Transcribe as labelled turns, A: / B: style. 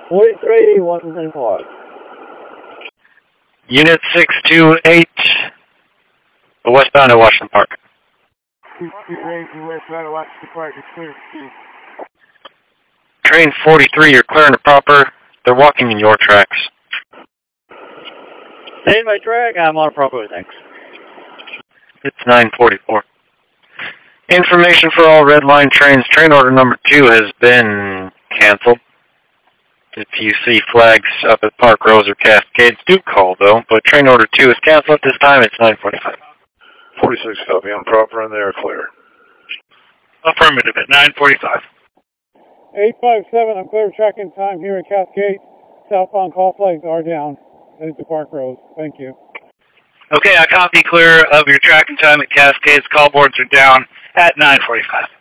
A: 43, Washington Park.
B: Unit 628, westbound at Washington Park.
A: 628, westbound at Washington Park is clear.
B: Train 43, you're clearing the proper. They're walking in your tracks.
A: Stay in my track, I'm on proper, thanks.
B: It's 9:44. Information for all red line trains. Train order number 2 has been canceled. If you see flags up at Park Rose or Cascades, do call though. But train order 2 is canceled at this time. It's 9:45.
C: 46 copy on proper and they are clear.
B: Affirmative at 9:45.
D: 857, I'm clear tracking time here at Cascade. Southbound call flags are down. Heading to Park Rose. Thank you.
B: Okay, I copy clear of your tracking time at Cascades. Call boards are down at 9:45.